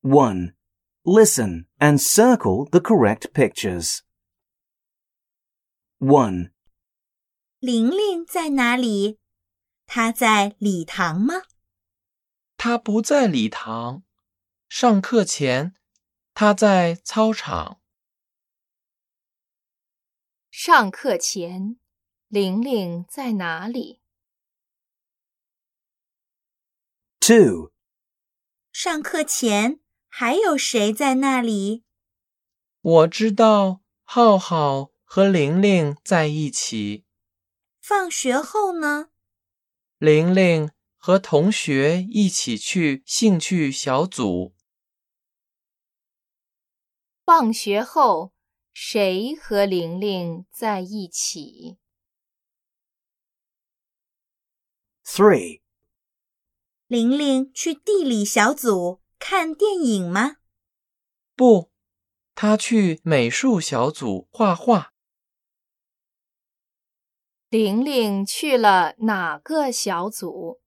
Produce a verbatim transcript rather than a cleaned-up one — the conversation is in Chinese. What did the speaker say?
one. Listen and circle the correct pictures. one. 玲玲在哪里？她在礼堂吗？ 她不在礼堂。上课前，她在操场。 上课前，玲玲在哪里？ two. 上课前还有谁在那里？ 我知道浩浩和玲玲在一起。 放学后呢？ 玲玲和同学一起去兴趣小组。 放学后，谁和玲玲在一起？ three. 玲玲去地理小组看电影吗？ 不，她去美术小组画画。 玲玲去了哪个小组？